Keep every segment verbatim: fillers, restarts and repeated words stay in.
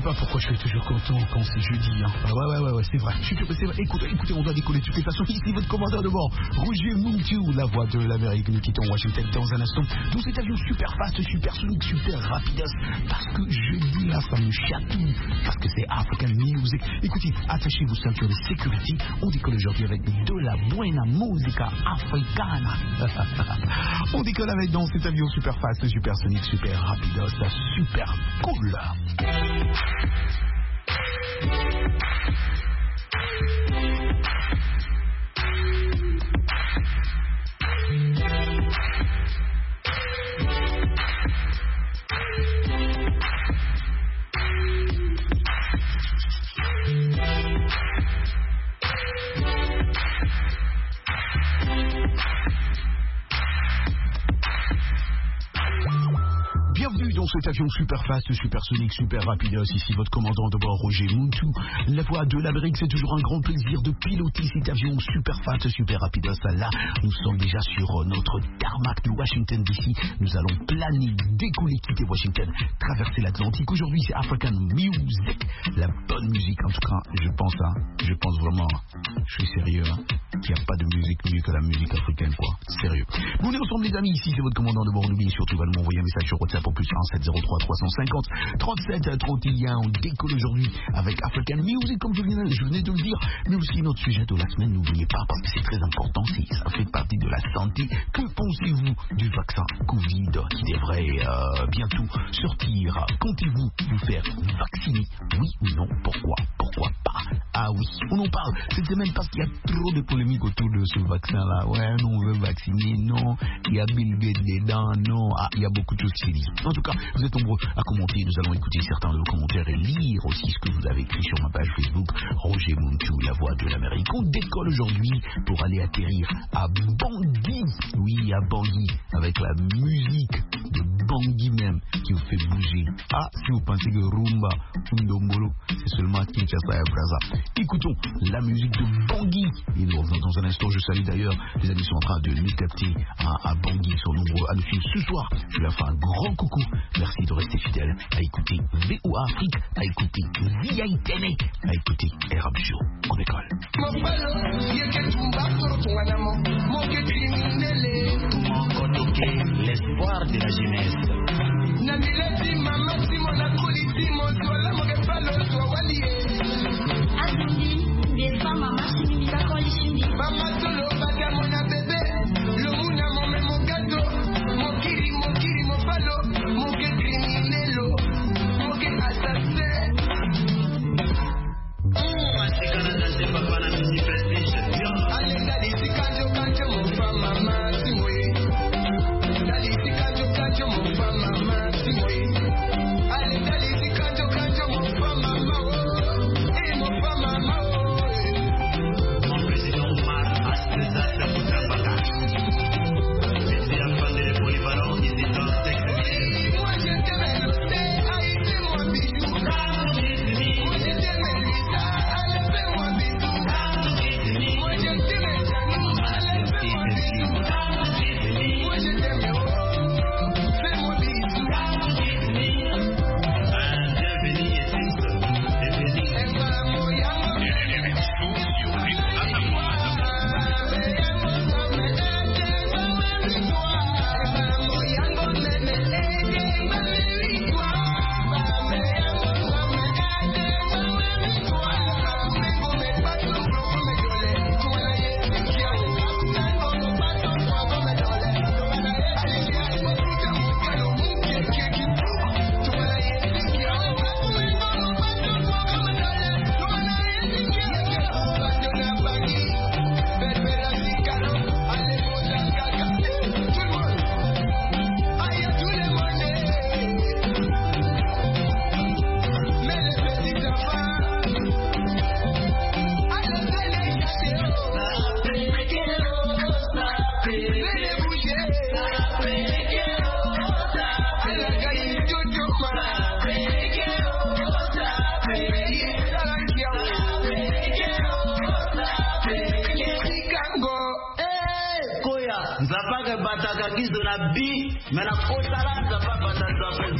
pas pourquoi je suis toujours content quand c'est jeudi. Hein. Ah ouais, ouais, ouais, ouais, c'est vrai. Je suis c'est vrai. Écoutez, écoutez, on doit décoller de toutes les façons. Ici, votre commandeur de bord, Roger Muntu, la voix de l'Amérique. Nous quittons Washington dans un instant. Dans cet avion super fast, super sonique, super rapide. Parce que jeudi, là, ça me chatouille. Parce que c'est African Music. Écoutez, attachez vos ceintures de sécurité. On décolle aujourd'hui avec de la buena musica africana. On décolle avec dans cet avion super fast, super sonique, super rapide. Ça super cool. Bienvenue dans cet avion super fast, super sonique, super rapide. Ici votre commandant de bord Roger Muntu, la voix de l'Amérique. C'est toujours un grand plaisir de piloter cet avion super fast, super rapide. Là, nous sommes déjà sur notre tarmac de Washington D C. Nous allons planer, décoller, quitter Washington, traverser l'Atlantique. Aujourd'hui, c'est African Music, la bonne musique. En tout cas, je pense, hein, je pense vraiment, je suis sérieux, hein, qu'il n'y a pas de musique mieux que la musique africaine, quoi. Sérieux. Vous venez ensemble, les amis. Ici, c'est votre commandant de bord. N'oubliez surtout pas de m'envoyer un message sur WhatsApp au plus un sept zéro trois trois cent cinquante trente-sept trente et un. On décolle aujourd'hui avec African Music, comme je venais, je venais de le dire, mais aussi notre sujet de la semaine. N'oubliez pas, parce que c'est très important, ça fait partie de la santé. Que pensez-vous du vaccin Covid qui devrait euh, bientôt sortir? Comptez-vous vous faire vacciner? Oui ou non? Pourquoi? Pourquoi pas? Ah oui, on en parle cette semaine parce qu'il y a trop de polémiques autour de ce vaccin-là. Ouais, non, on veut vacciner, non. Il y a Bill Gates dedans, non. Ah, il y a beaucoup de choses qui se disent. En tout cas, vous êtes nombreux à commenter. Nous allons écouter certains de vos commentaires et lire aussi ce que vous avez écrit sur ma page Facebook, Roger Muntu, la voix de l'Amérique. On décolle aujourd'hui pour aller atterrir à Bangui. Oui, à Bangui, avec la musique de Bangui même qui vous fait bouger. Ah, si vous pensez que Rumba, Ndombolo, c'est seulement Kinshasa et Brazza. Écoutons la musique de Bangui. Et nous revenons dans un instant. Je salue d'ailleurs les amis qui sont en train de nous capter à, à Bangui. Ils sont nombreux à nous suivre ce soir. Je leur fais un grand coucou. Merci de rester fidèles à écouter V O A Afrique, à écouter V I T N, à écouter Arab Show. On décolle. L'espoir de la jeunesse. Can't bataka kizo na bi mais na kotala za papa za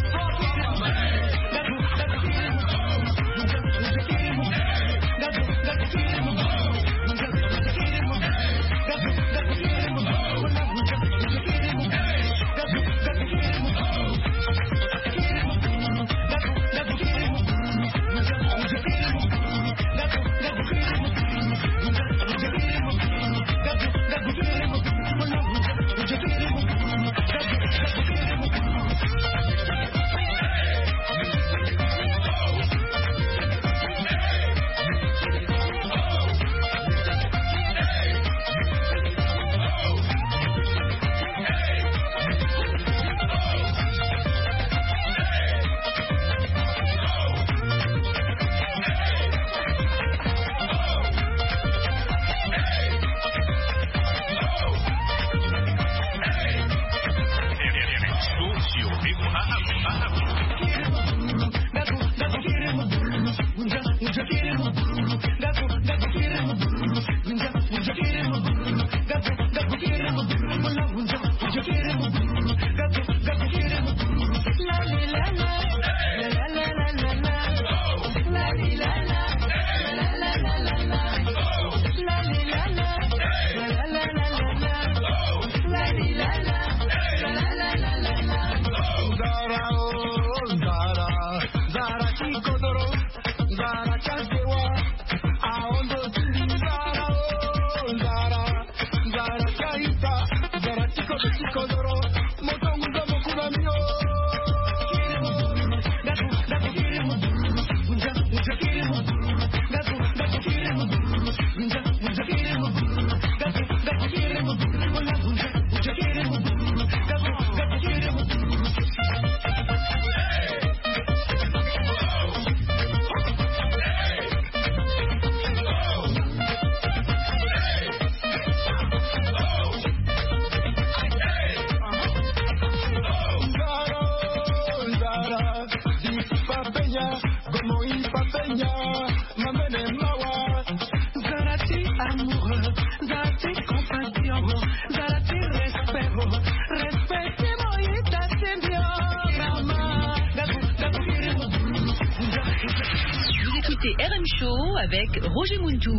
R M Show avec Roger Muntou.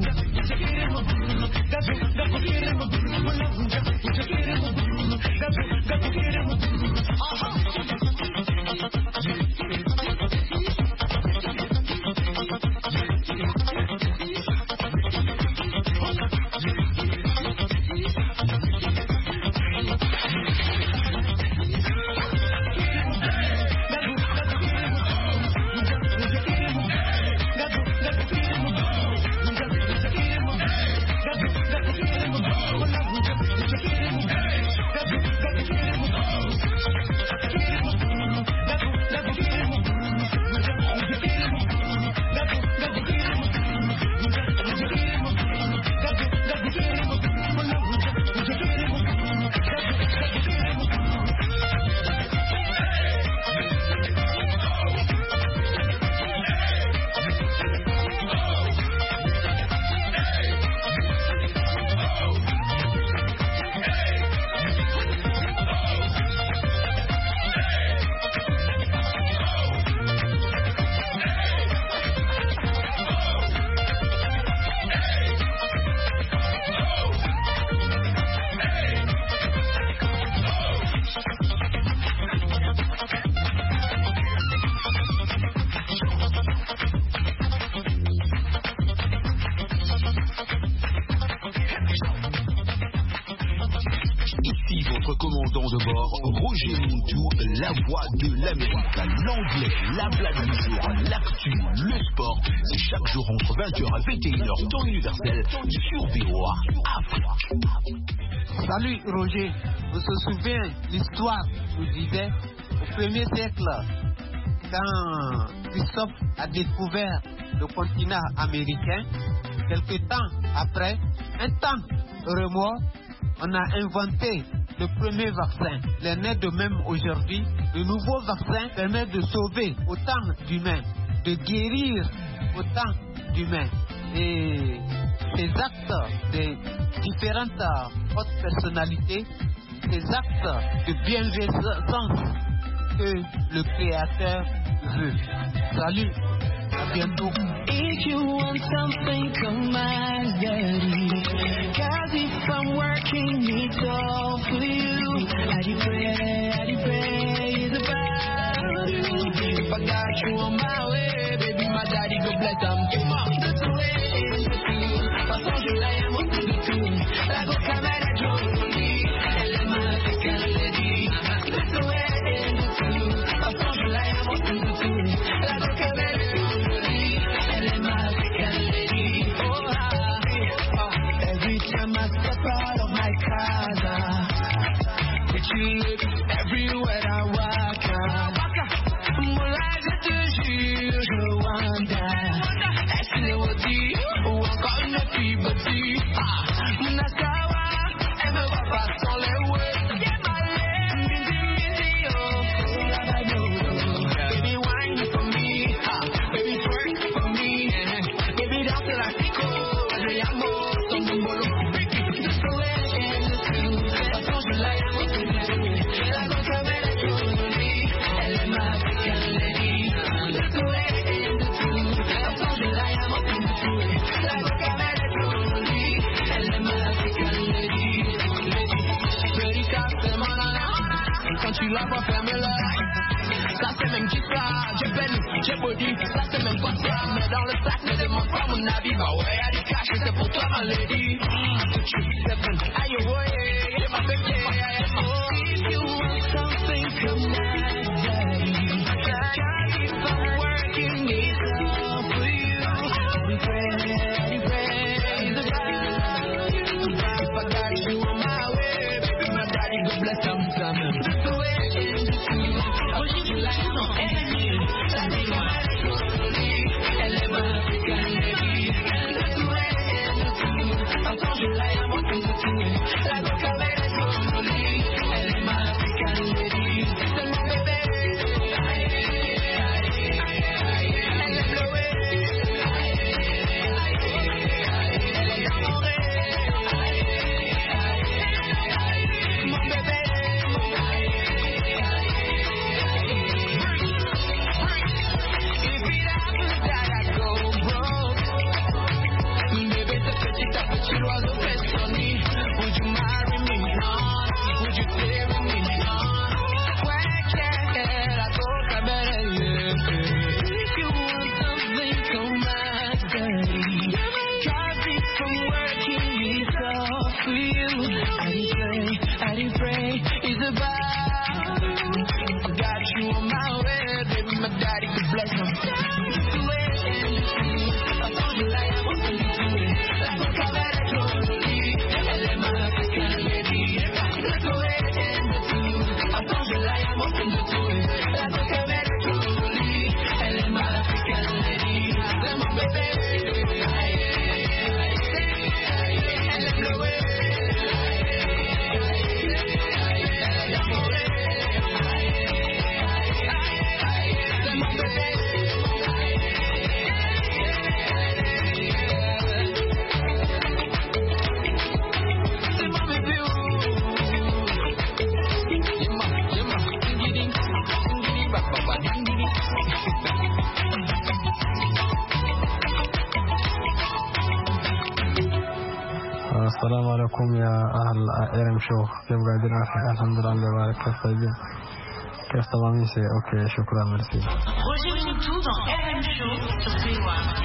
commandant de bord, Roger Muntou, la voix de l'Amérique, l'anglais, la blague du jour, l'actu, le sport. C'est chaque jour entre vingt heures et vingt et une heures, temps universel, sur V O A Afrique. Salut Roger, vous vous souvenez, l'histoire nous disait au premier siècle, quand Christophe a découvert le continent américain, quelques temps après, un temps remords, on a inventé le premier vaccin. Il est né de même aujourd'hui. Le nouveau vaccin permet de sauver autant d'humains, de guérir autant d'humains. Et ces actes de différentes hautes personnalités ces actes de bienveillance que le Créateur veut. Salut, à bientôt. If you want something, come on, daddy. Cause if I'm working, it's all for you. I pray, I pray, it's about you. If I got you on my way, baby, my daddy go bless them. Come on, that's the way it's you. Façon, je l'aime au tout de tout. La go camera jolie, elle est magique, elle est dit. That's the way it's you. Façon, je l'aime au tout de tout. La go camera jolie, elle est magique, elle est dit. Oh, ah, ah. Every time I step out of my casa, with you look everywhere I walk out. Mon life je te jure, je wonder. Est-ce que le dit ou encore une fille bâtie? Ah, mon asawa, elle me voit pas sans les words. Yeah, my lame, busy, busy, oh. Baby, wine for me, ah. Baby, twerk for me, baby, dance like Pico. Je llamo, son bolo. Just the way it's you. Façon, je la llamo, c'est tout. La cosa bella jolie, elle est magique, elle est dit. Just the way it's you. Façon, je la llamo, c'est tout. La cosa bella jolie, elle est magique, elle est dit. Petit café, manana, quand tu la vois, ferme-la. Ça c'est même qui ça, j'ai belle, j'ai body. Ça c'est même pas ça, mais dans le sac, ne demande pas mon avis. Bah ouais, y'a du cash, c'est pour toi, ma lady. Aïe, ouais, yeah, my baby, oh. If you want something, come on, daddy. Cause if I'm working, it's all for you. I pray, I pray, it's about you. If I got you on my way, baby, my daddy go bless them, some. That's the way it's you. Roger Moutou dans R M show. La jolie, elle est magique, elle est vie. That's the way it's you. Attends, je la llamo, c'est tout. La boca bella jolie, elle est magique, elle est vie. C'est mon bébé. Elle est bleuée. Elle est dans mon rêve. Mon bébé. If it happens that I go broke, bébé, c'est petit à petit l'oiseau fait sonner. Would you marry me? No. Would you stay with me? No. Ouais, yeah, la coca belle, yeah. If you want something, come on, daddy. Cause if I'm working, it's all for you. I didn't pray, I didn't pray, it's about you. I got you on my way, baby, my daddy could bless them. That's the way it's you. Attends, je la llamo, c'est tout. La coca bella jolie, elle est magique, elle est dit. That's the way it's you. Attends, je la llamo, c'est tout. La coca bella jolie, elle est magique, elle est dit. C'est mon bébé. Elle est bleuée. Elle est dans mon rêve. C'est mon bébé. C'est mon bébé. Yema, yema, ding-ding, ding-ding, ba-ba-ba, ding-ding. السلام عليكم يا أهل إيرم شو، كيف قاعدين؟ الحمد لله بارك. كيف طيبين؟ كيف تمامين؟ سي أوكي، شكرا، ميرسي. Roger Moutou dans R M show sur C O A.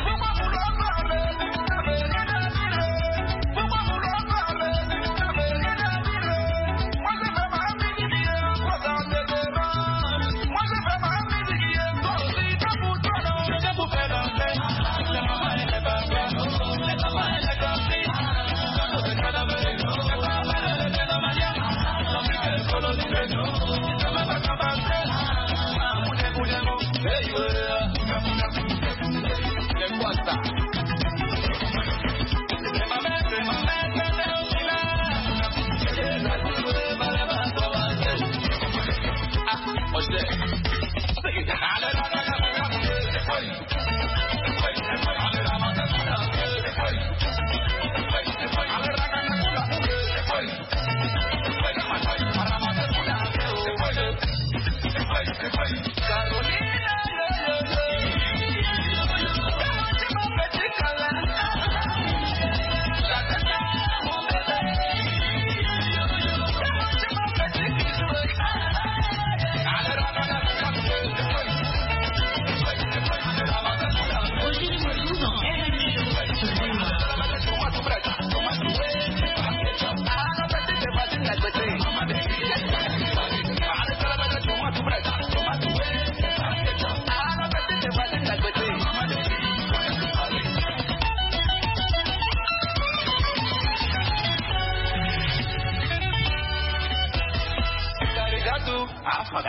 Hey, Karijatu, Africa.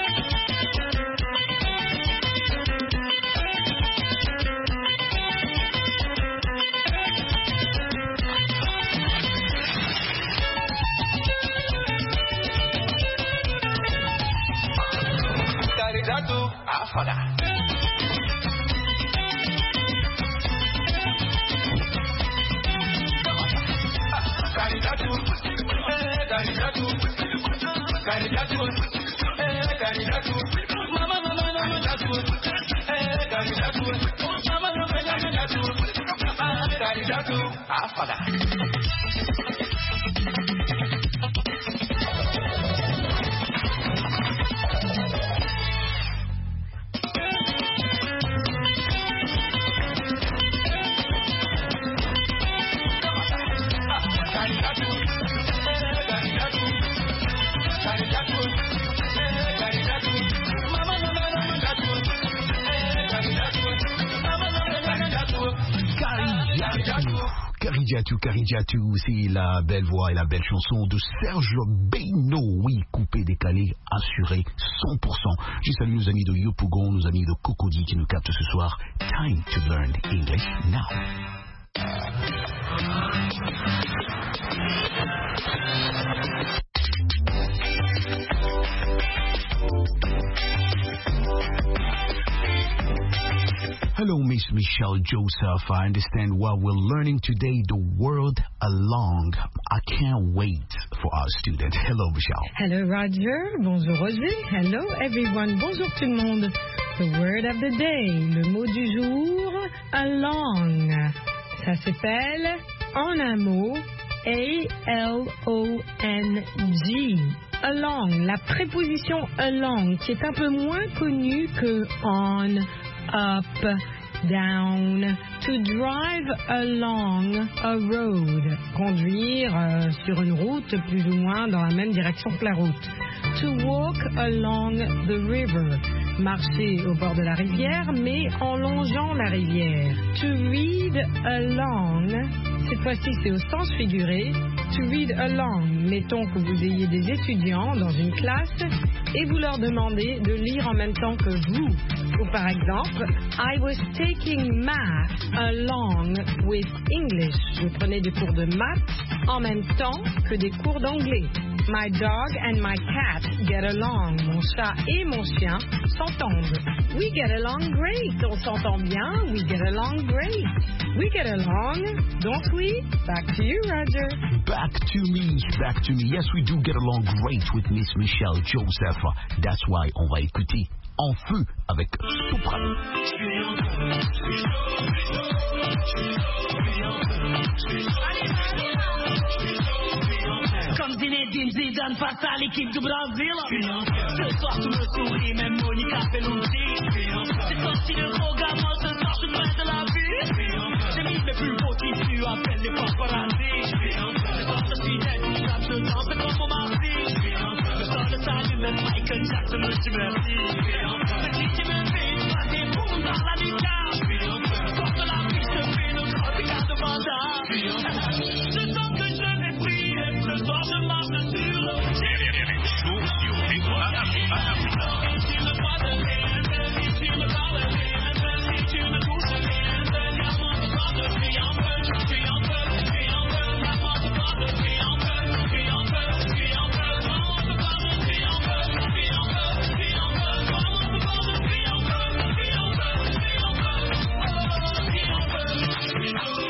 Karijatu, Africa. Karijatu, eh, Karijatu, Karijatu, eh, Karijatu, mama, mama, Karijatu, eh, Karijatu, mama, mama, Karijatu, ah, Karijatu, Africa. Karijatu, Karijatu, c'est la belle voix et la belle chanson de Serge Beno. Oui, coupé, décalé, assuré, cent pour cent. Je salue nos amis de Yopougon, nos amis de Cocody qui nous captent ce soir. Time to learn English now. Hello, Miss Michelle Joseph. I understand what we're learning today, the word along. I can't wait for our student. Hello, Michelle. Hello, Roger. Bonjour, Roger. Hello, everyone. Bonjour, tout le monde. The word of the day. Le mot du jour, along. Ça s'appelle, en un mot, A L O N G. Along. La préposition along, qui est un peu moins connue que on, up, down. To drive along a road. Conduire euh, sur une route plus ou moins dans la même direction que la route. To walk along the river. Marcher au bord de la rivière, mais en longeant la rivière. To read along. Cette fois-ci, c'est au sens figuré. To read along. Mettons que vous ayez des étudiants dans une classe et vous leur demandez de lire en même temps que vous. Ou par exemple, I was taking math along with English. Je prenais des cours de maths en même temps que des cours d'anglais. My dog and my cat get along. Mon chat et mon chien s'entendent. We get along great. On s'entend bien. We get along great. We get along, don't we? Back to you, Roger. Back to me, back to me. Yes, we do get along great with Miss Michelle Joseph. That's why on va écouter En Feu avec Soprano. Comme Zinedine Zidane face à l'équipe du Brésil. Ce soir tout me sourit, même Monica Bellucci. C'est sorti de gros gamins, ce soir je me reste de la vue. J'ai mis mes plus beaux tissus, appelle les paparazzi. Ce soir je suis détouchable, je danse comme mon mardi. Le sol s'allume, même Michael Jackson me dit merci. Petit qui me fait passer pour dans la nuit. Porte la piste, je fais le grand regard de mandat. Je sens que je vais prier, ce soir je marche sur le chaud sur les doigts. Tu me vois de rien, tu me parles rien, tu me touches rien, regarde-moi ce soir je suis en feu, je suis en feu, je suis en feu, regarde-moi ce soir je suis en feu, je suis en feu, je suis en feu, regarde-moi ce soir je suis en feu, je suis en feu, je suis en feu, regarde-moi ce soir je suis en feu, je suis en feu, je suis en feu, je suis en feu, je suis en feu.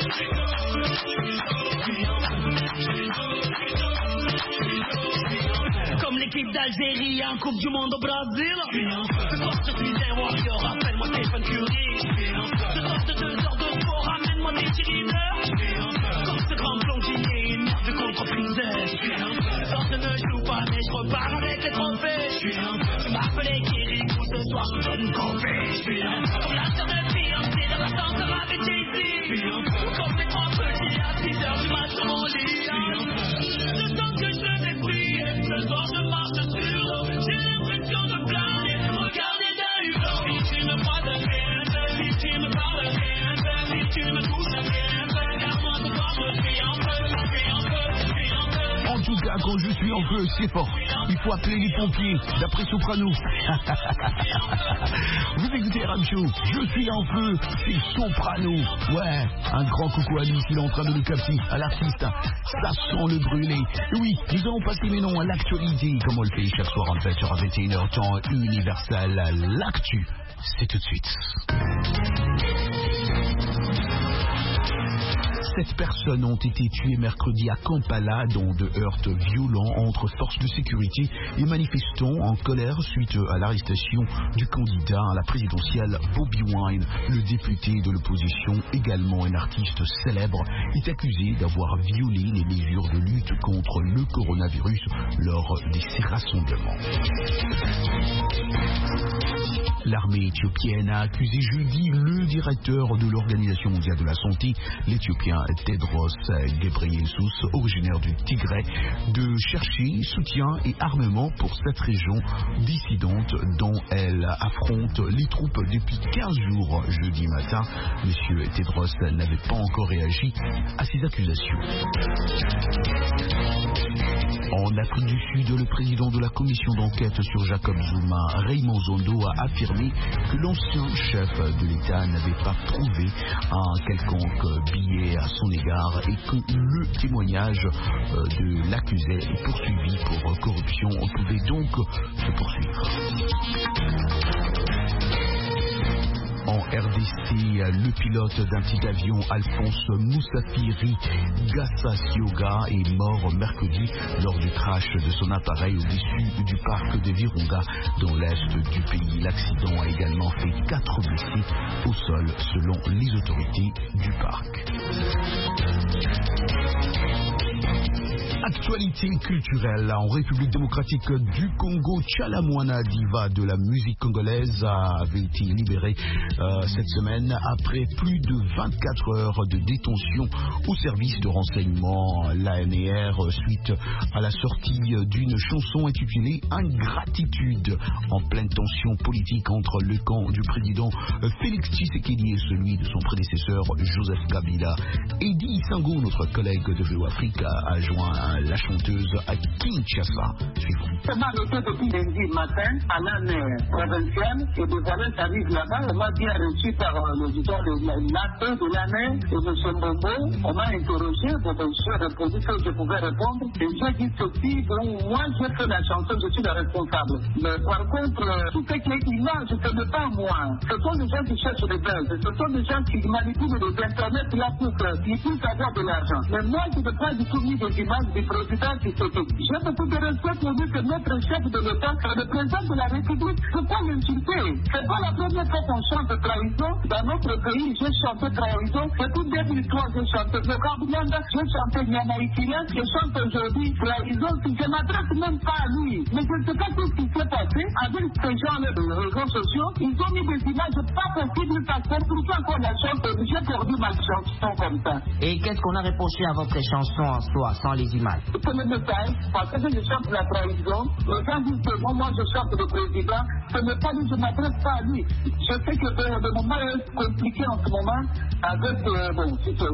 Comme l'équipe d'Algérie en Coupe du Monde au Brésil. Ce soir je suis un warrior, appelle-moi Stephen Curry. Ce soir de deux heures de sport, ramène-moi des cheerleaders. Comme ce grand plonginier, une merde contre Princess. Ce soir je ne joue pas mais je repars avec les trophées. Tu m'appelais Kirikou, ce soir je donne une copie. Comme la sœur de Beyoncé dans la danse avec Jay-Z. Comme les trois petits à six heures du mat sur mon lit. Je sens que je vais prier, ce soir je marche sur l'eau. J'ai l'impression de planer, regarder d'un hublot. Si tu me vois de rien, si tu me parles rien, si tu me touches rien, regarde-moi ce soir je suis en feu, je suis en feu, je suis en feu. En tout cas, quand je suis en feu, c'est fort. il faut appeler les pompiers, d'après Soprano. Vous écoutez R M Show, je suis en feu, c'est Soprano. Ouais, un grand coucou à lui, il est en train de le capter, à l'artiste. Ça sent le brûler. Oui, nous allons passer maintenant à l'actualité, comme on le fait chaque soir en fait sur vingt et une heures temps universel. L'actu, c'est tout de suite. Sept personnes ont été tuées mercredi à Kampala dans de heurts violents entre forces de sécurité et manifestants en colère suite à l'arrestation du candidat à la présidentielle Bobi Wine. Le député de l'opposition, également un artiste célèbre, est accusé d'avoir violé les mesures de lutte contre le coronavirus lors de ces rassemblements. L'armée éthiopienne a accusé jeudi le directeur de l'Organisation mondiale de la santé, l'Éthiopien Tedros Ghebreyesus, originaire du Tigray, de chercher soutien et armement pour cette région dissidente dont elle affronte les troupes depuis quinze jours jeudi matin. Monsieur Tedros n'avait pas encore réagi à ces accusations. En Afrique du Sud, le président de la commission d'enquête sur Jacob Zuma, Raymond Zondo, a affirmé que l'ancien chef de l'État n'avait pas prouvé un quelconque billet à son égard et que le témoignage de l'accusé poursuivi pour corruption pouvait donc se poursuivre. En R D C, le pilote d'un petit avion, Alphonse Moussafiri Gassassioga, est mort mercredi lors du crash de son appareil au-dessus du parc de Virunga dans l'est du pays. L'accident a également fait quatre blessés au sol selon les autorités du parc. Actualité culturelle en République démocratique du Congo, Tchalamwana, diva de la musique congolaise, avait été libérée euh, cette semaine après plus de vingt-quatre heures de détention au service de renseignement, l'A N R, suite à la sortie d'une chanson intitulée Ingratitude, en pleine tension politique entre le camp du président Félix Tshisekedi et celui de son prédécesseur Joseph Kabila. Eddie Sango, notre collègue de V O Afrique, a joint la chanteuse à Kinshasa. Suivons. On m'a arrêté depuis lundi matin à l'année provinciale et de Valais arrive là-bas. On m'a bien reçu par l'auditeur de l'année de l'année et M. Mbombo. On m'a interrogé, bon, ben, je suis répondu que je pouvais répondre. Et j'ai dit ceci, bon, moi j'ai fait la chanson, je suis le responsable. Mais par contre, tout ce qui est image, ce n'est pas moi. Ce sont des gens qui cherchent des buzz. Ce sont des gens qui manipulent les internets là pour qu'ils puissent avoir de l'argent. Mais moi, je ne veux pas du tout mis des images du président qui se fait. J'ai beaucoup de respect pour lui que notre chef de l'État, le président de la République, ne peut pas l'insulter. C'est pas la première fois qu'on chante trahison. Dans notre pays, j'ai chanté trahison. Depuis deux mille trois, j'ai chanté le Kabulanda, j'ai chanté Nyanaïkirian, je chante aujourd'hui trahison. Je ne m'adresse même pas à lui. Mais je ne sais pas ce qui s'est passé avec ces gens-là de réseaux sociaux. Ils ont mis des images pas possibles, ça complique encore la chanson. J'ai perdu ma chanson comme ça. Et qu'est-ce qu'on a reproché à votre chanson en soi, sans les images? C'est le message, parce que je chante la trahison. Les gens disent que moi, moi je chante le président. Ce n'est pas lui, je ne m'adresse pas à lui. Je sais que le moment est compliqué en ce moment avec, euh, bon,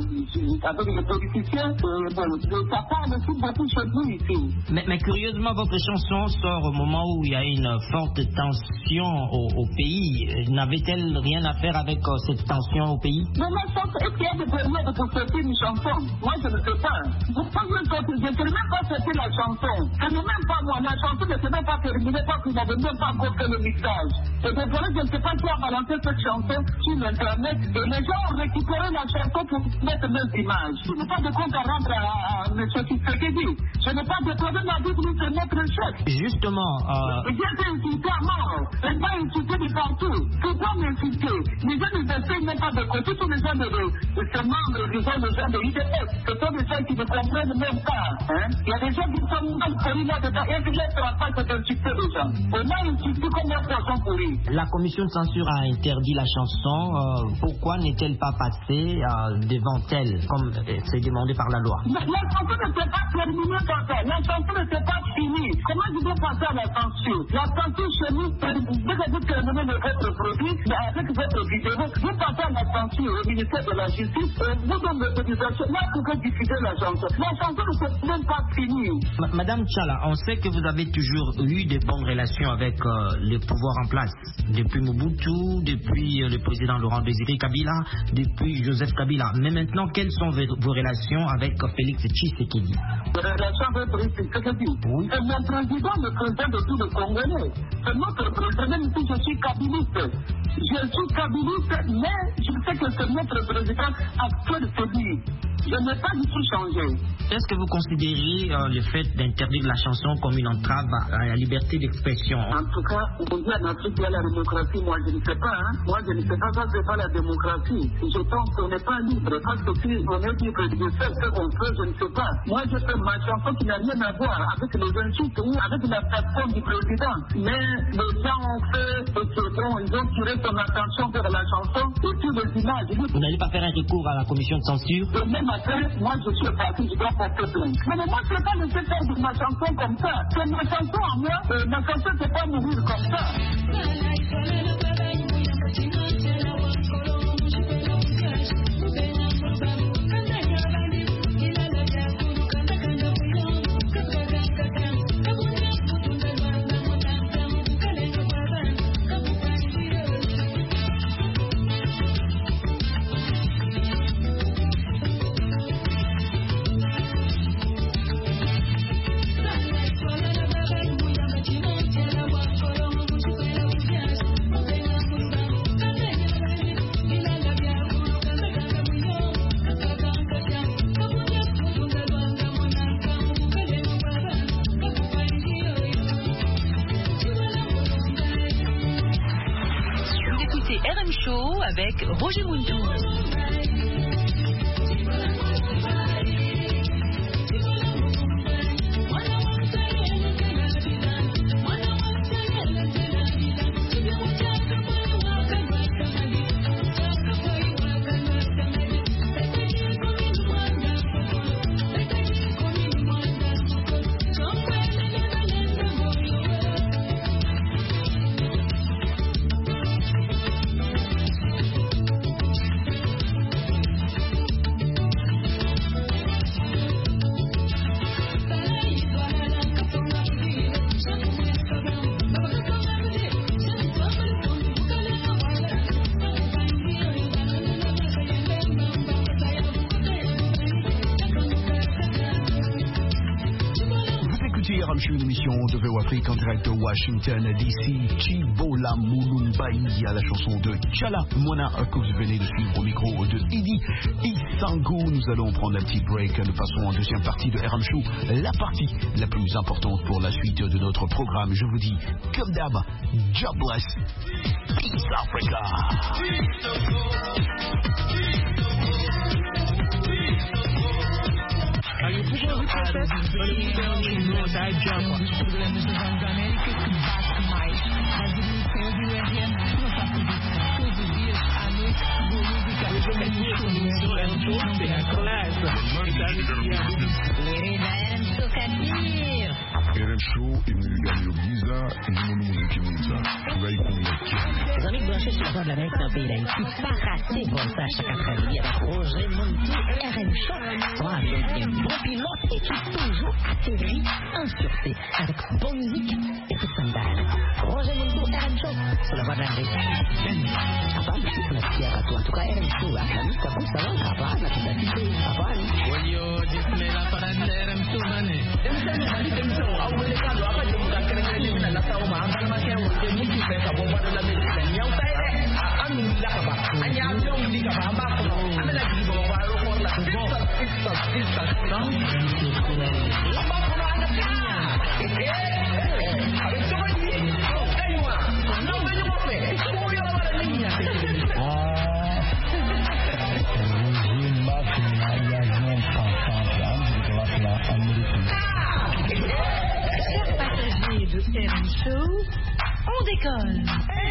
avec les politiciens. Euh, bon, ça parle aussi beaucoup chez nous ici. Mais, mais curieusement, votre chanson sort au moment où il y a une forte tension au, au pays. N'avait-elle rien à faire avec euh, cette tension au pays? Mais ma chanson, est-ce qu'il y a des périodes pour sortir une chanson? Moi, je ne sais pas. Vous pouvez je ne sais même pas sortir la chanson. Ce n'est même pas moi. La chanson ne s'est même pas terminée parce qu'il n'avait même pas encore fait le mixage. Et c'est pour ça que je ne sais pas qui a balancé cette chanson sur l'internet. Et les gens ont récupéré la chanson pour mettre mes images. Je n'ai pas de compte à rendre à, à M. Tshisekedi. Je n'ai pas de problème à dire que c'est notre chef. Justement, euh... j'ai été insulté à mort. Je n'ai pas insulté de partout. Pourquoi m'insulter? Les gens ne s'essayent même pas de côté. Tous les gens de, de, de ce membre, les gens, les gens de I D F, ce sont des gens qui ne comprennent même pas. Hein? Il y a des gens qui sont mal polis là-dedans et qui laissent la face d'insulter les gens. On m'a insulté comme un poisson pourri. fini. La commission de censure a interdit la chanson. Euh, pourquoi n'est-elle pas passée euh, devant elle, comme euh, c'est demandé par la loi? La, la chanson ne s'est pas terminée par ça. La chanson ne s'est pas finie. Comment je dois passer à la censure? La censure chez nous, dès que vous terminez votre produit, avec votre vidéo, vous passez à la censure au ministère de la Justice, et vous donnez l'autorisation. Là, vous pouvez diffuser la chanson. La chanson ne s'est même pas finie. Ma- Madame Tchala, on sait que vous avez toujours eu de bonnes relations avec euh, les pouvoirs en place, depuis Mobutu, depuis euh, le président Laurent Désiré Kabila, depuis Joseph Kabila. Mais maintenant, quelles sont vos, vos relations avec euh, Félix Tshisekedi? Les relations avec Félix Tshisekedi. Oui. C'est mon président, le président de tous les Congolais. C'est notre président, même si je suis kabiliste. Je suis kabiliste, mais je sais que c'est notre président actuel, c'est lui. Je n'ai pas du tout changé. Est-ce que vous considérez euh, le fait d'interdire la chanson comme une entrave à la liberté d'expression? En tout cas, on dit en Afrique il y a la démocratie, moi je ne sais pas. Hein. Moi je ne sais pas, ça c'est pas la démocratie. Je pense qu'on n'est pas libre. Parce que si on est libre de faire ce qu'on peut, je ne sais pas. Moi je fais ma chanson qui n'a rien à voir avec les insultes ou avec la plateforme du président. Mais les gens ont fait ce que bon, ils ont tiré son attention vers la chanson et sur les images. Vous n'allez pas faire un recours à la commission de censure? Et même après, moi je suis parti, je dois porter plainte. Mais moi je ne peux pas laisser faire de ma chanson comme ça. C'est ma chanson à moi, euh, ma chanson ne peut pas mourir comme ça. R M Show avec Roger Muntou. Une émission de V O Afrique en direct de Washington D C. Chibola Mulumbai à la chanson de Tchala Mwana que vous venez de suivre au micro de Idi Isango. Nous allons prendre un petit break. Nous passons en deuxième partie de R M Show, la partie la plus importante pour la suite de notre programme. Je vous dis, comme d'hab, God bless. Peace Africa. Aí o povo repete, não sai de água. Os problemas da Banca América que bate mais. Mas o Ministério do R M não está pedindo todos os dias, à noite, boa música. Eu também sou um show, é a classe. R M Show et Mulugami Giza et Mono Musique Mouza. Vai com Les amis branchés sur la voie de la Amérique dans le pays d'Haïti, pas rater Voltage chaque après-midi avec Roger Muntou et R M Show. Soit avec un bon pilote et qui toujours atterrit en sûreté avec bonne musique et tout scandale. Roger Muntou, R M Show sur la voie de l'Amérique. Apa, on a fier à toi. En tout cas, R M Show, à la musique, comme ça va, apa, on a tout à fait. Apa, Wayo, disme la parade R M Show, mané. Awalnya kalau apa dia bukan kena dia nak nak tahu mah apa macam dia mungkin saya tak bawa dalam media yang saya anu dah apa hanya ada di apa apa ada lagi bawa baru pun lah kita kita kita tahu apa pun ada punya eh habis tu lagi eh wah nak banyak apa semua yang ada ni ah Zimba finalnya yang pasang di kelas Amerika. Chers passagers de R M Show, on décolle.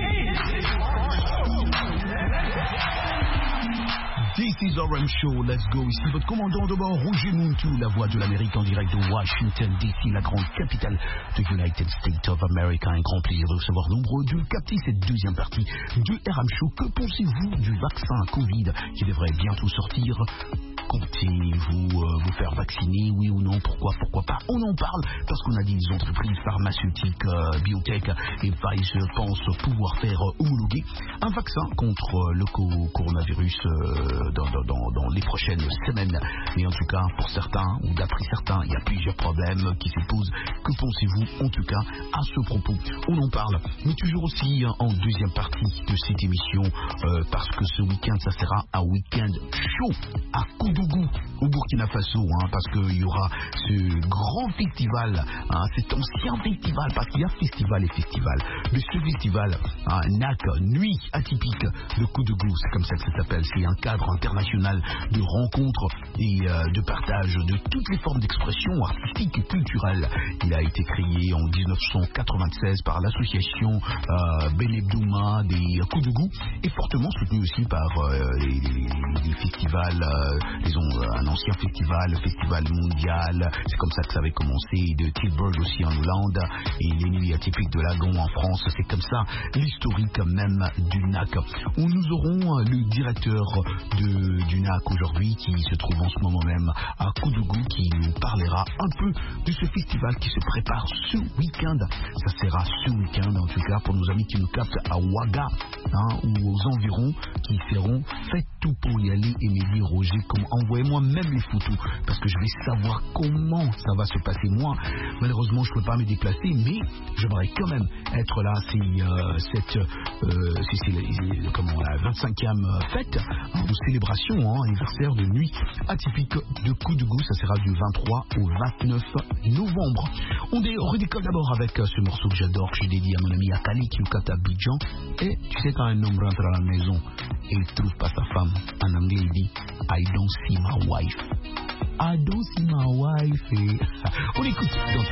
This is R M Show, let's go. Ici votre commandant de bord, Roger Muntu, la voix de l'Amérique en direct de Washington D C, la grande capitale de United States of America. Un grand plaisir de recevoir nombreux de capter cette deuxième partie du R M Show. Que pensez-vous du vaccin Covid qui devrait bientôt sortir? Comptez-vous euh, vous faire vacciner, oui ou non? Pourquoi, pourquoi pas? On en parle parce qu'on a des entreprises pharmaceutiques, euh, biotech et Pfizer pensent pouvoir faire euh, homologuer un vaccin contre euh, le co- coronavirus euh, dans, dans, dans, dans les prochaines semaines. Mais en tout cas, pour certains, ou d'après certains, il y a plusieurs problèmes qui se posent. Que pensez-vous en tout cas à ce propos? On en parle, mais toujours aussi hein, en deuxième partie de cette émission euh, parce que ce week-end, ça sera un week-end chaud à Koudougou au Burkina Faso, hein, parce qu'il y aura ce grand festival, hein, cet ancien festival, parce qu'il y a festival et festival, mais ce festival, hein, N A C, Nuit atypique de Koudougou, c'est comme ça que ça s'appelle, c'est un cadre international de rencontres et euh, de partage de toutes les formes d'expression artistique et culturelle. Il a été créé en dix-neuf cent quatre-vingt-seize par l'association euh, Benebdouma des Koudougou et fortement soutenu aussi par euh, les, les, les festivals, euh, les un ancien festival, le festival mondial, c'est comme ça que ça avait commencé, de Tilburg aussi en Hollande, et les nuits atypiques de Lagon en France, c'est comme ça l'historique même du N A C. Où nous aurons le directeur de, du N A C aujourd'hui, qui se trouve en ce moment même à Koudougou, qui nous parlera un peu de ce festival qui se prépare ce week-end. Ça sera ce week-end, en tout cas, pour nos amis qui nous captent à Ouaga, hein, ou aux environs, qui seront faites tout pour y aller. Émilie, Roger, comme envoyez-moi même les photos parce que je vais savoir comment ça va se passer. Moi, malheureusement, je ne peux pas me déplacer, mais j'aimerais quand même être là. C'est euh, cette, euh, c'est, c'est, c'est, comment, la vingt-cinquième fête hein, ou célébration, hein, anniversaire de nuit atypique de Koudougou. Ça sera du vingt-trois au vingt-neuf novembre. On, dé, on redécolle d'abord avec euh, ce morceau que j'adore, que je dédie à mon ami Akali qui est au Abidjan. Et tu sais, quand un homme rentre à la maison et il ne trouve pas sa femme, en anglais il dit I don't see my wife. I don't see my wife. On écoute. Donc,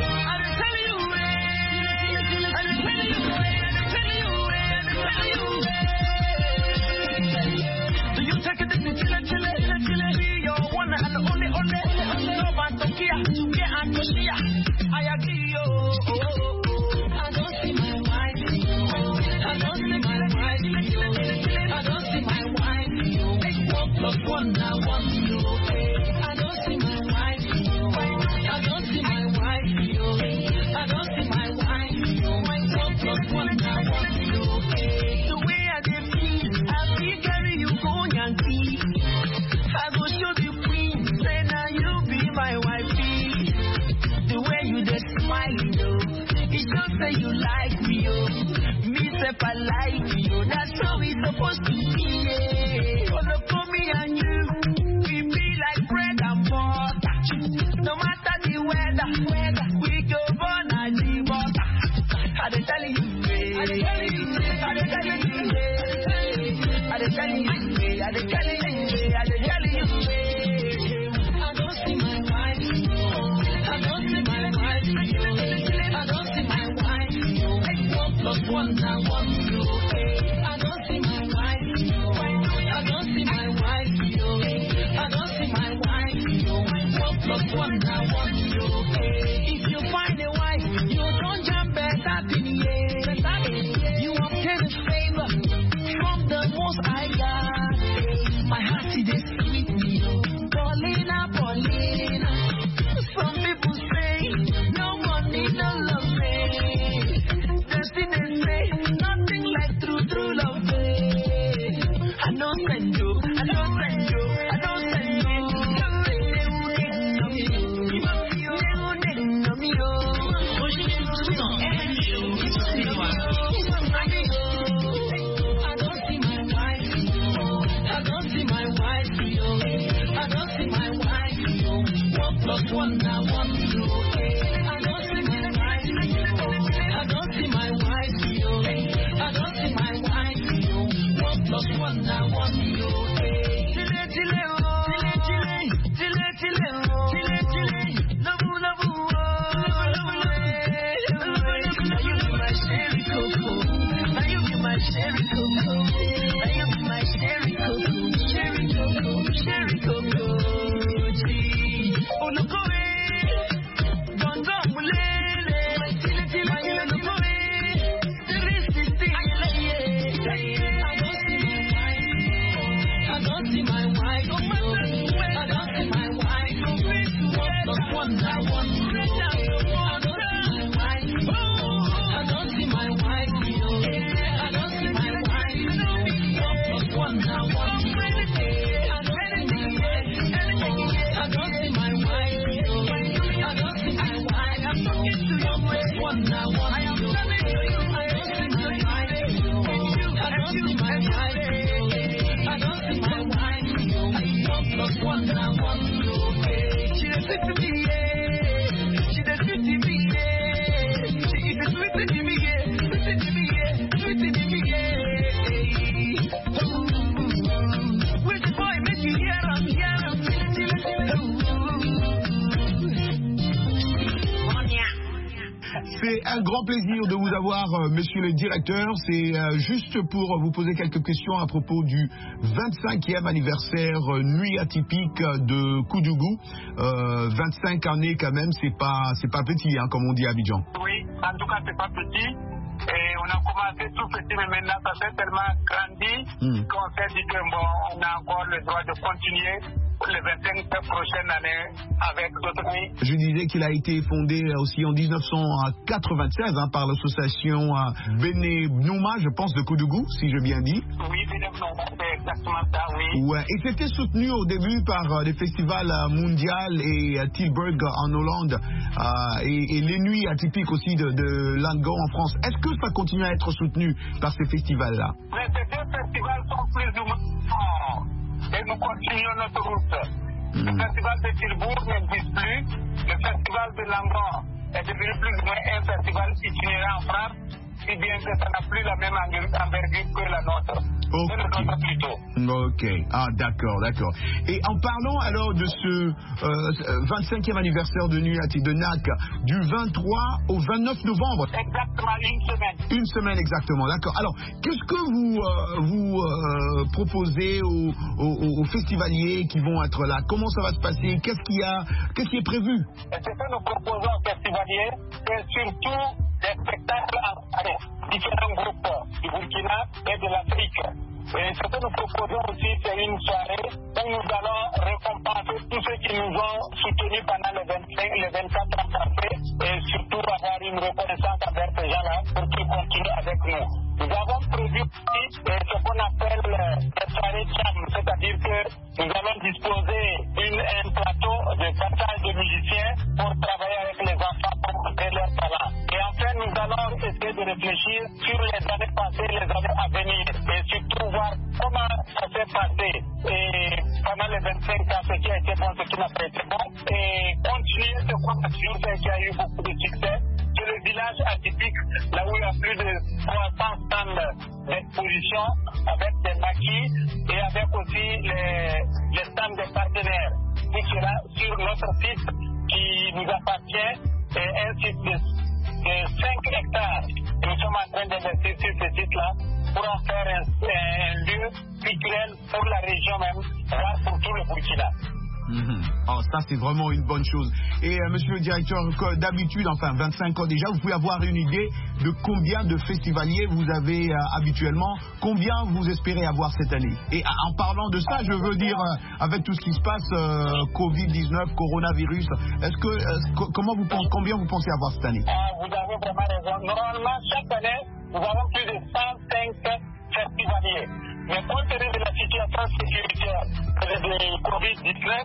do you take it to chile, chile, chile, chile? You're one and only, only. Love and Tokia, Tokia and Toshia. I agree, yo. I don't see my wife. I don't see my wife. I don't see my wife. One plus one, now one, yo. I don't see my wife. I don't see my wife, yo. I don't see my wife. One plus one, now one, yo. The way I did feel, I feel carry you go Yankee. I go show the queen, say now you be my wifey. The way you just smile, yo, it just say you like me, yo. Me say I like you, that's how it's supposed to be. Yeah. Oh, look for me and you, we be like bread and butter. No matter the weather, weather we go born and the butter. I dey tell you, I dey tell you, I dey tell you, I dey tell you, I dey tell you, I dey tell you. I don't see my wife, I don't see my wife, I don't see my wife. One plus one now one, I don't see my wife, I don't see my wife, I don't see my wife. One plus one now one, if you find a wife, you don't jump better than yeah. You obtain a favor from the most I got. My heart is sweet, Paulina, Paulina. Some people say no money, no love. Destiny say nothing like true, true love. I don't send you, I don't send you, I don't send you. One now, one you. I don't see my wife. I don't see my wife. I don't see my wife. One plus one now, one you. Chile, chile, oh. Chile, chile, chile, chile, oh. Chile, chile, labu, labu, oh. Labu, labu, labu, labu. You be my cherry cocoa. grand plaisir de vous avoir, euh, monsieur le directeur. C'est euh, juste pour vous poser quelques questions à propos du vingt-cinquième anniversaire euh, Nuit atypique de Koudougou. Euh, vingt-cinq années quand même, c'est pas, c'est pas petit, hein, comme on dit à Abidjan. Oui, en tout cas, c'est pas petit. Et on a commencé tout petit, mais maintenant, ça s'est tellement grandi mmh. qu'on s'est dit qu'on bon, a encore le droit de continuer les vingt-cinq prochaines années avec d'autres nuits. Je disais qu'il a été fondé aussi en dix-neuf cent quatre-vingt-seize hein, par l'association euh, Béné Nouma, je pense, de Koudougou, si j'ai bien dit. Oui, Béné Nouma, c'est exactement ça, oui. Ouais. Et c'était soutenu au début par euh, les festivals euh, mondiaux et euh, Tilburg en Hollande euh, et, et les nuits atypiques aussi de, de Langon en France. Est-ce que ça continue à être soutenu par ces festivals-là? Mais ces deux festivals sont plus ou moins forts. Et nous continuons notre route. Mmh. Le festival de Tilbourg n'existe plus. Le festival de Langon est devenu plus ou moins un festival itinérant en France, si bien que ça n'a plus la même envergure que la nôtre. Okay. C'est le nôtre plutôt. Ok, ah d'accord, d'accord. Et en parlant alors de ce euh, vingt-cinquième anniversaire de Nuit de N A C, du vingt-trois au vingt-neuf novembre. Exactement, une semaine. Une semaine exactement, d'accord. Alors, qu'est-ce que vous, euh, vous euh, proposez aux, aux, aux festivaliers qui vont être là? Comment ça va se passer? Qu'est-ce qu'il y a, qu'est-ce qui est prévu? Et ce que nous proposons aux festivaliers, c'est surtout des spectacles avec différents groupes du Burkina et de l'Afrique. Et ce que nous proposons aussi, c'est une soirée où nous allons récompenser tous ceux qui nous ont soutenus pendant les vingt-cinq, les vingt-quatre ans passés et surtout avoir une reconnaissance envers ces gens-là pour qu'ils continuent avec nous. Nous avons prévu aussi ce qu'on appelle les soirées jam, c'est-à-dire que nous allons disposer d'une, un plateau de passage de musiciens pour travailler avec les enfants pour montrer leur talent. Et enfin, nous allons essayer de réfléchir sur les années passées, les années à venir et surtout voir comment ça s'est passé et pendant les vingt-cinq ans, ce qui a été bon, ce qui n'a pas été bon et continuer ce qu'on a toujours fait qui a eu beaucoup de succès. C'est le village atypique, là où il y a plus de trois cents stands d'exposition avec des maquis et avec aussi les, les stands des partenaires. Tout cela sur notre site qui nous appartient, et un site de, de cinq hectares. Et nous sommes en train d'investir sur ce site-là pour en faire un, un lieu culturel pour la région même, voire pour tout le Burkina. Mmh. Oh, ça c'est vraiment une bonne chose. Et euh, monsieur le directeur, d'habitude, enfin vingt-cinq ans déjà, vous pouvez avoir une idée de combien de festivaliers vous avez euh, habituellement, combien vous espérez avoir cette année? Et en parlant de ça, je veux dire, euh, avec tout ce qui se passe, euh, covid dix-neuf, coronavirus, est-ce que, euh, comment vous pensez, combien vous pensez avoir cette année? Ah, vous avez vraiment raison. Normalement, chaque année, nous avons plus de cent cinq festivaliers. Mais compte tenu de la situation sécuritaire de covid dix-neuf,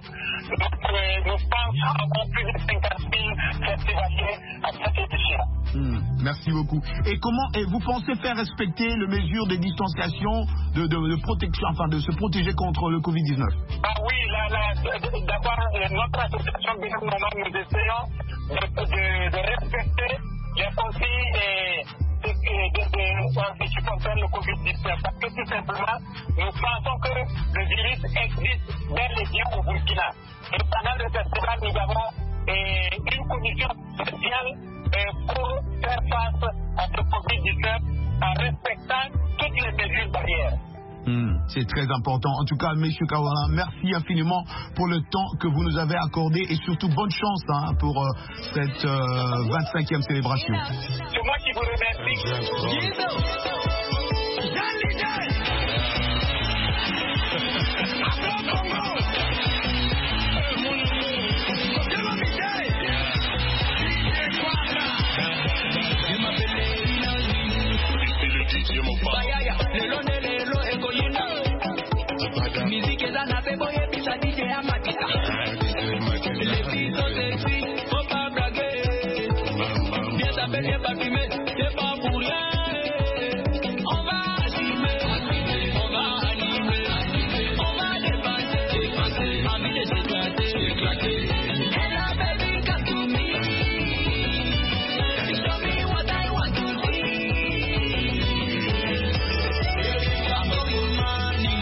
nous pensons avoir plus de cinquante mille festivaliers à cette édition. Mmh, merci beaucoup. Et comment et vous pensez faire respecter les mesures de distanciation, de, de, de protection, enfin de se protéger contre le covid dix-neuf? Ah oui, là, là, d'abord, notre association, nous essayons de, de, de respecter les consignes et de, de, de, de, qui concerne le covid dix-neuf. Parce que tout simplement, nous pensons que le virus existe bel et bien au Burkina. Et pendant le festival, nous avons eh, une commission spéciale eh, pour faire face à ce covid dix-neuf en respectant toutes les mesures barrières. Mmh, c'est très important. En tout cas, M. Kawala, merci infiniment pour le temps que vous nous avez accordé et surtout bonne chance hein, pour euh, cette euh, vingt-cinquième célébration. C'est moi qui vous remercie. Musique za na bebo ye bisa D J Amatika. Les filles sont sexy, faut pas blaguer. Bien s'appelle, bien pas filmer, c'est pas pour rien. On va animer, on va animer, on va dépasser, envie de s'éclater, éclater. Hello baby, come to me. Show me what I want to see. I'm going money.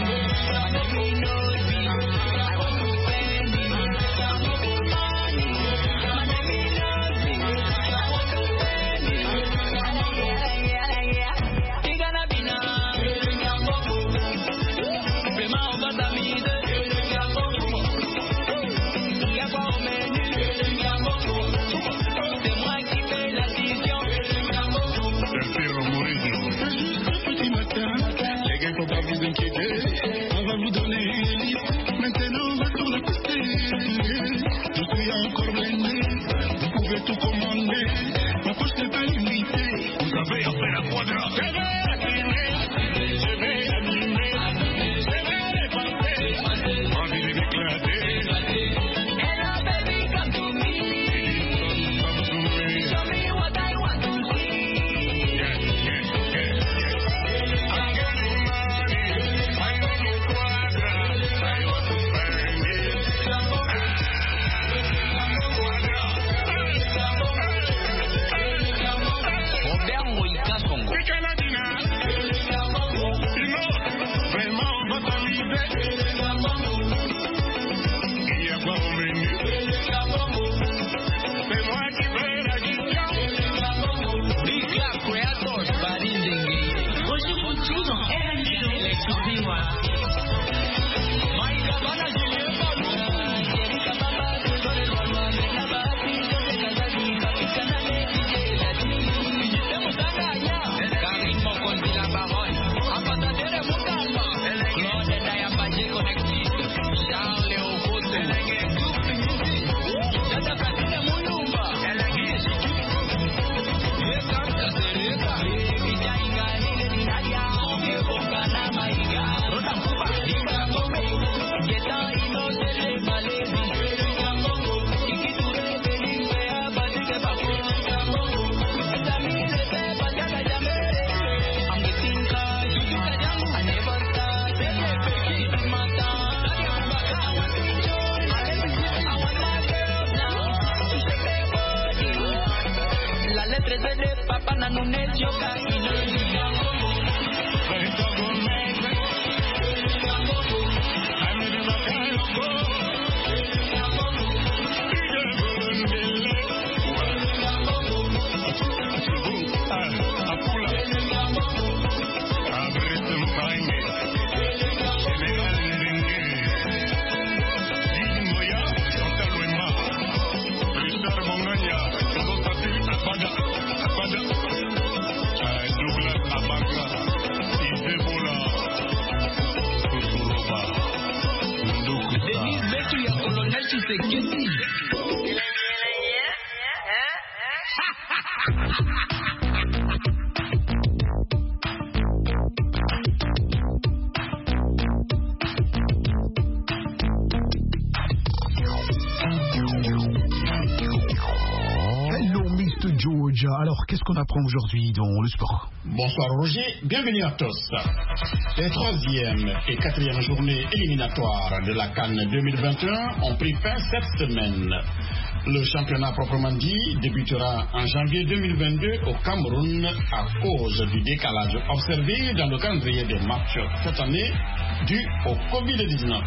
Alors, qu'est-ce qu'on apprend aujourd'hui dans le sport? Bonsoir Roger, bienvenue à tous. Les troisième et quatrième journées éliminatoires de la CAN deux mille vingt et un ont pris fin cette semaine. Le championnat proprement dit débutera en janvier deux mille vingt-deux au Cameroun à cause du décalage observé dans le calendrier des matchs cette année dû au covid dix-neuf.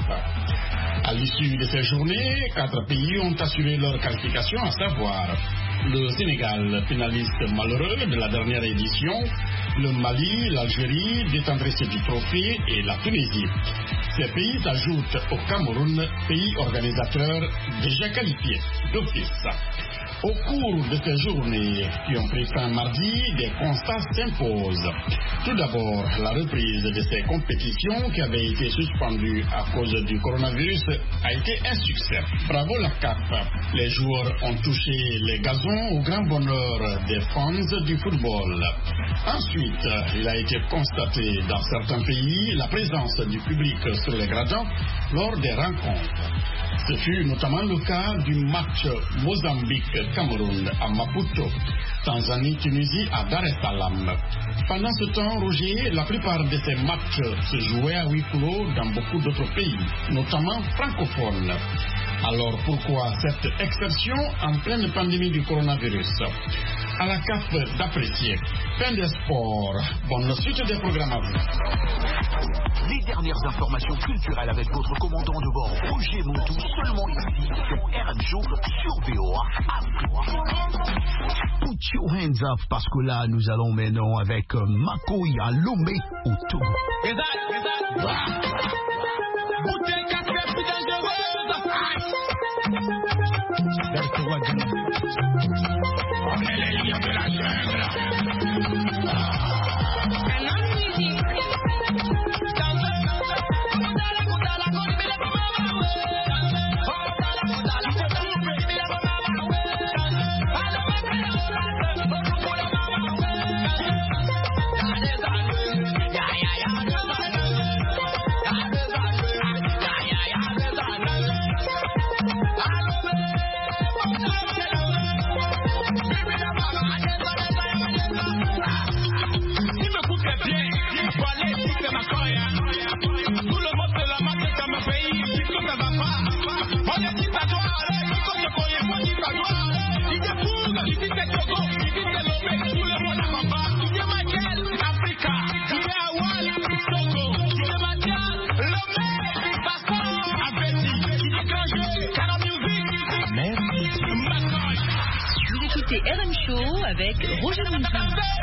À l'issue de ces journées, quatre pays ont assuré leur qualification, à savoir le Sénégal, finaliste malheureux de la dernière édition, le Mali, l'Algérie, détentrice du trophée, et la Tunisie. Ces pays s'ajoutent au Cameroun, pays organisateur déjà qualifié d'office. Au cours de ces journées qui ont pris fin mardi, des constats s'imposent. Tout d'abord, la reprise de ces compétitions qui avaient été suspendues à cause du coronavirus a été un succès. Bravo la C A F. Les joueurs ont touché les gazons au grand bonheur des fans du football. Ensuite, il a été constaté dans certains pays la présence du public sur les gradins lors des rencontres. Ce fut notamment le cas du match Mozambique-Cameroun à Maputo, Tanzanie-Tunisie à Dar es Salaam. Pendant ce temps, Roger, la plupart de ces matchs se jouaient à huis clos dans beaucoup d'autres pays, notamment francophones. Alors pourquoi cette exception en pleine pandémie du coronavirus? À la C A F d'apprécier. Fin des sports. Bonne suite des programmes à vous. Les dernières informations culturelles avec votre commandant de bord, Roger Montou, seulement ici sur R M Show sur V O A Afrique. Put your hands up parce que là nous allons maintenant avec Makoya Lomé au Togo. On est les lions de la jungle. écoutez R M Show avec Roger Montou.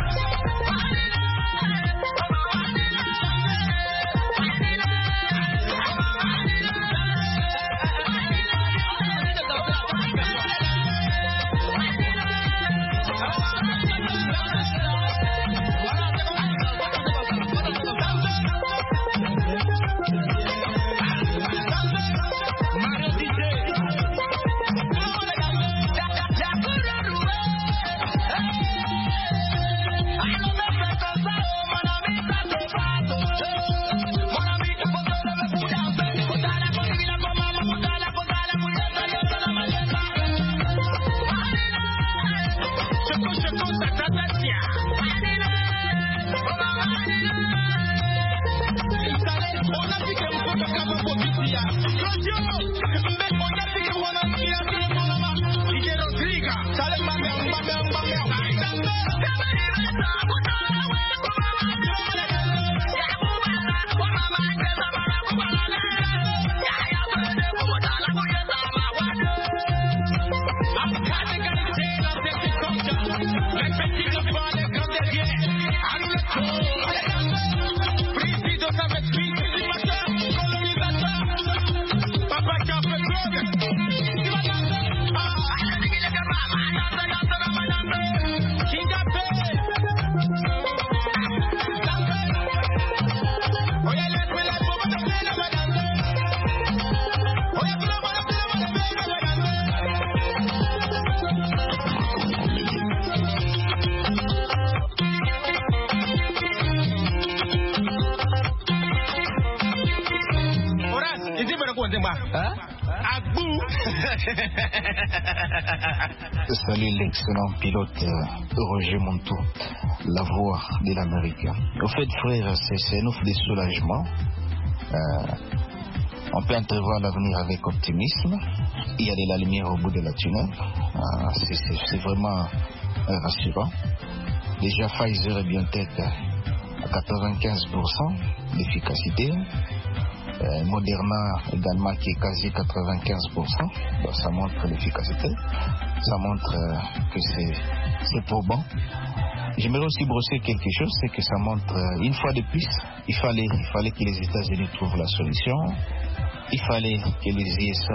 Salut l'excellent pilote euh, Roger Montou, la voix de l'Amérique. Au fait, frère, c'est un ouf de soulagement. Euh, on peut entrevoir l'avenir avec optimisme. Il y a de la lumière au bout de la tunnel. Euh, c'est vraiment euh, rassurant. Déjà, Pfizer et BioNTech à quatre-vingt-quinze pour cent d'efficacité. Euh, Moderna également qui est quasi quatre-vingt-quinze pour cent. Donc, ça montre l'efficacité. Ça montre euh, que c'est probant. J'aimerais aussi brosser quelque chose, c'est que ça montre, euh, une fois de plus, il fallait, il fallait que les États-Unis trouvent la solution. Il fallait que les U S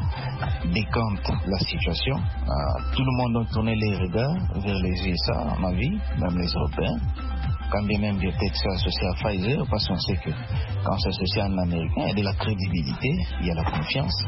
A décantent la situation. Euh, tout le monde a tourné les regards vers les U S A, à ma vie, même les Européens. Quand bien même biotech s'est associé à Pfizer, parce qu'on sait que quand on s'associe à un Américain, il y a de la crédibilité, il y a la confiance.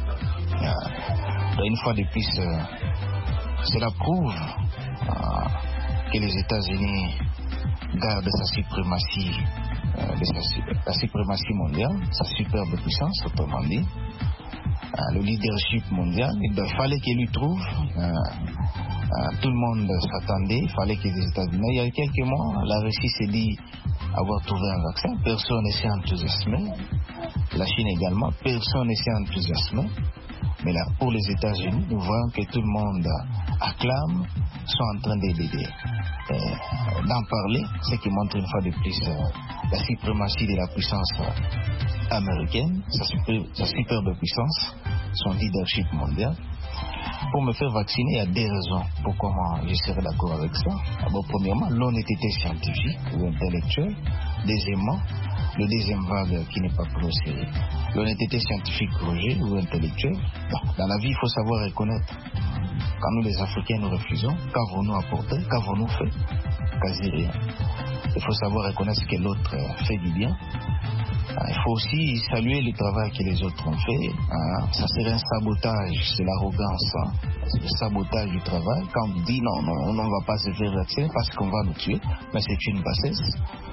Euh, une fois de plus, euh, cela prouve euh, que les États-Unis gardent sa suprématie, euh, de sa, la suprématie mondiale, sa superbe puissance, autrement dit. Euh, le leadership mondial, il fallait qu'il lui trouve. Euh, euh, tout le monde s'attendait, il fallait que les États-Unis. Il y a quelques mois, la Russie s'est dit avoir trouvé un vaccin. Personne ne s'est enthousiasmé. La Chine également, personne ne s'est enthousiasmé. Mais là, pour les États-Unis, nous voyons que tout le monde acclame, sont en train d'en parler, ce qui montre une fois de plus euh, la suprématie de la puissance euh, américaine, sa, super, sa superbe puissance, son leadership mondial. Pour me faire vacciner, il y a des raisons pourquoi je serais d'accord avec ça. Bon, premièrement, l'honnêteté scientifique ou intellectuelle. Deuxièmement, le deuxième vague qui n'est pas pris au sérieux. L'honnêteté scientifique, Roger, ou intellectuelle. Dans la vie, il faut savoir reconnaître. Quand nous, les Africains, nous refusons, qu'avons-nous apporté, qu'avons-nous fait? Quasi rien. Il faut savoir reconnaître que l'autre fait du bien. Il faut aussi saluer le travail que les autres ont fait. Ça serait un sabotage, c'est l'arrogance. C'est le sabotage du travail. Quand on dit non, non, on ne va pas se faire vacciner parce qu'on va nous tuer, mais c'est une bassesse.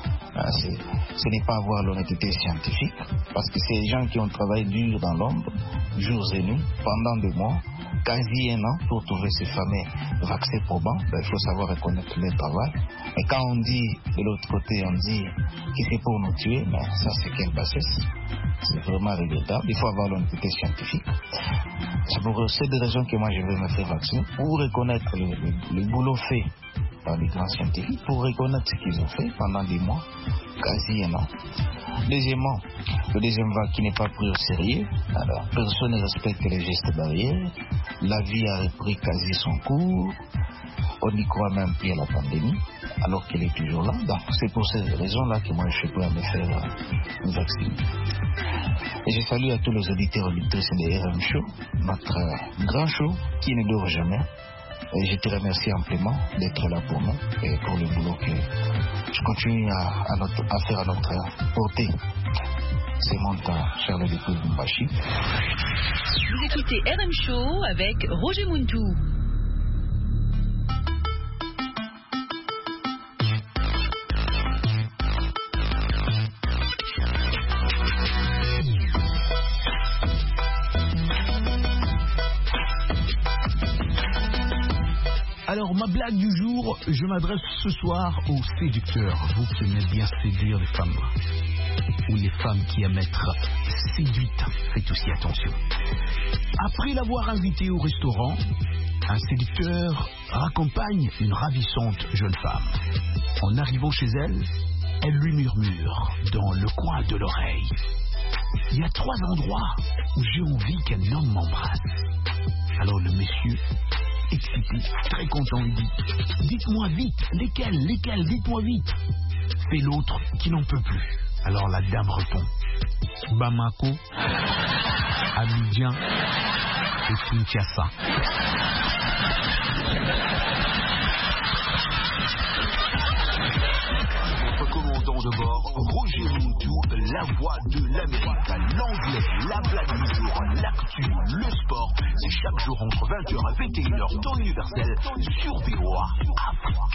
Ce n'est pas avoir l'honnêteté scientifique, parce que c'est les gens qui ont travaillé dur dans l'ombre, jours et nuits, pendant des mois, quasi un an, pour trouver ces fameux vaccins probants. Ben, il faut savoir reconnaître le travail. Et quand on dit, de l'autre côté, on dit que c'est pour nous tuer, ben, ça c'est quelle bassesse. C'est vraiment regrettable. Il faut avoir l'honnêteté scientifique. C'est pour cette raison que moi je vais me faire vacciner, pour reconnaître le, le, le boulot fait par les grands scientifiques, pour reconnaître ce qu'ils ont fait pendant des mois, quasi un an. Deuxièmement, le deuxième vague qui n'est pas pris au sérieux. Alors, personne ne respecte les gestes barrières. La vie a repris quasi son cours. On y croit même plus à la pandémie, alors qu'elle est toujours là. Donc c'est pour ces raisons-là que moi je suis prêt à me faire euh, vacciner. Et je salue à tous les auditeurs et auditrices de R M Show, notre euh, grand show qui ne dort jamais. Et je te remercie amplement d'être là pour nous et pour le boulot que je continue à, à, notre, à faire à notre portée. C'est mon temps, Charles de Koulbumbashi. Vous écoutez R M Show avec Roger Muntu. Alors, ma blague du jour, je m'adresse ce soir aux séducteurs, vous qui aimez bien séduire les femmes, ou les femmes qui aiment être séduites, faites aussi attention. Après l'avoir invitée au restaurant, un séducteur raccompagne une ravissante jeune femme. En arrivant chez elle, elle lui murmure dans le coin de l'oreille: il y a trois endroits où j'ai envie qu'un homme m'embrasse. Alors le monsieur, excité, très content, il dit: dites-moi vite, lesquels, lesquels, dites-moi vite. Fait l'autre qui n'en peut plus. Alors la dame répond: Bamako, Abidjan et Kinshasa. Votre commandant de bord, Roger Muntu, la voix de l'Amérique, l'anglais, la blague du jour, l'actu, le sport. C'est chaque jour entre vingt heures et vingt et une heures, temps universel, sur V O A Afrique.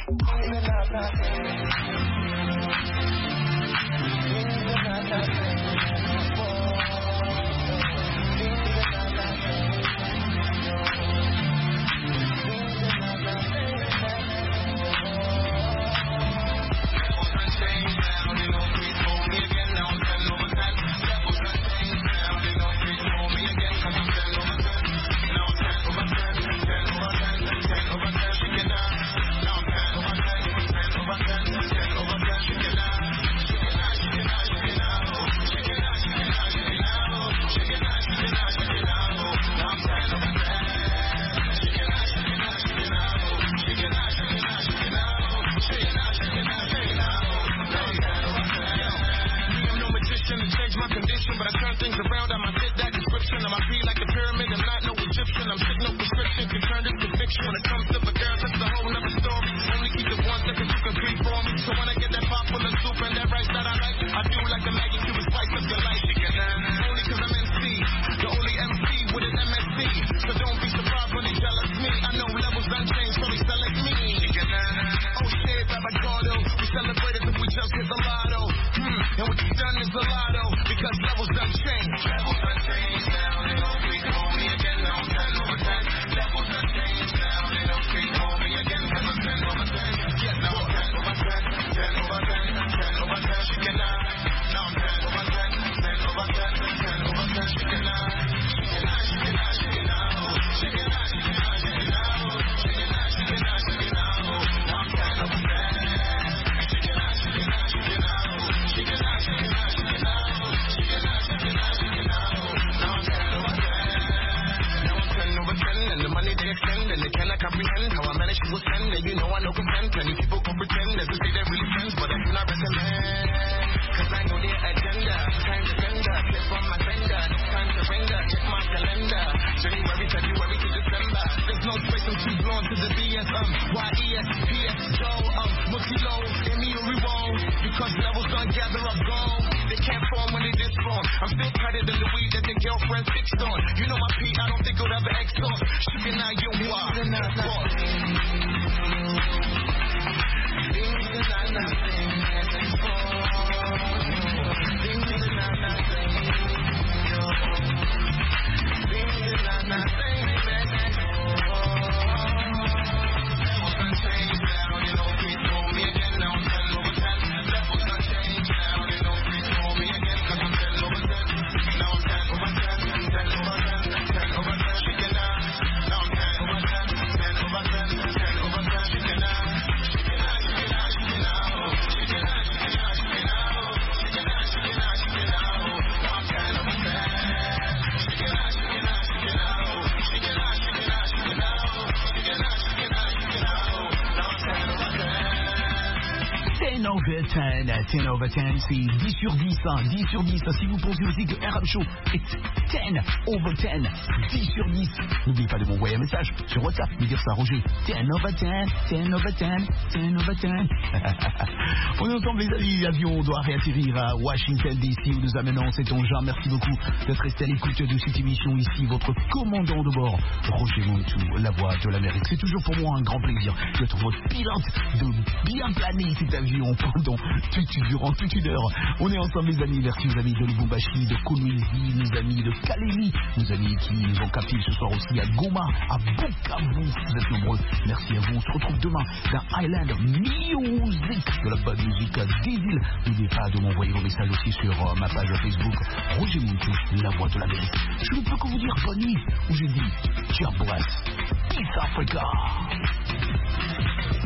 dix, dix over dix, c'est dix sur dix, hein, dix sur dix. Si vous pensez aussi que R M Show est dix over dix, dix sur dix, n'oubliez pas de m'envoyer un message sur WhatsApp, me dire ça, Roger. dix over dix, dix over dix, dix over dix. On est ensemble, les amis. L'avion doit réatterrir à Washington D C où nous amenons cet engin. Merci beaucoup d'être resté à l'écoute de cette émission. Ici, votre commandant de bord, Roger Montou, la voix de l'Amérique. C'est toujours pour moi un grand plaisir d'être votre pilote, de bien planer cet avion pendant toute, durant toute une heure. On est ensemble, les amis. Merci aux amis de Lubumbashi, de Kolwezi, nos amis de Kalemi, nos amis qui nous ont captés ce soir aussi à Goma, à Bukavu. Vous êtes nombreux. Merci à vous. On se retrouve demain dans Island Music, de la bonne musique des îles. N'oubliez pas de m'envoyer vos messages aussi sur euh, ma page Facebook Roger Montou, la voix de l'Amérique. Je ne peux que vous dire bonne nuit, où j'ai dit, God bless, Peace Africa.